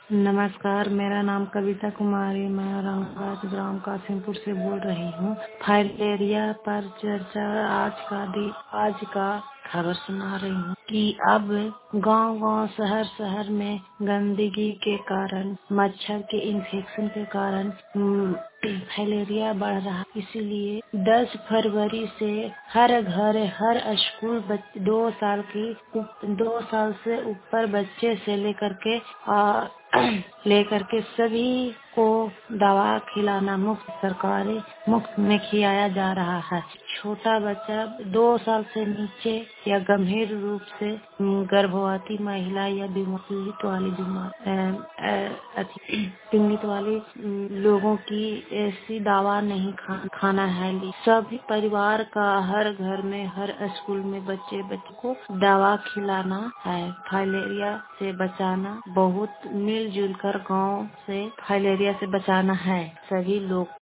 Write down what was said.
नमस्कार, मेरा नाम कविता कुमारी, मैं औरंगाबाद ग्राम कासिमपुर से बोल रही हूँ। फाइलेरिया पर चर्चा आज का खबर सुना रही हूँ कि अब गांव-गांव, शहर-शहर में गंदगी के कारण, मच्छर के इन्फेक्शन के कारण फाइलेरिया बढ़ रहा। इसीलिए 10 फरवरी से हर घर, हर स्कूल 2 साल से ऊपर बच्चे से लेकर के सभी को दवा खिलाना सरकारी मुफ्त में खिलाया जा रहा है। छोटा बच्चा 2 साल से नीचे या गंभीर रूप से गर्भवती महिला या पीड़ित वाले लोगों की ऐसी दवा नहीं खाना है। सभी परिवार का हर घर में, हर स्कूल में बच्चे को दवा खिलाना है। फाइलेरिया से बचाना, बहुत मिलजुल कर गांव से फाइलेरिया से बचाना है सभी लोग।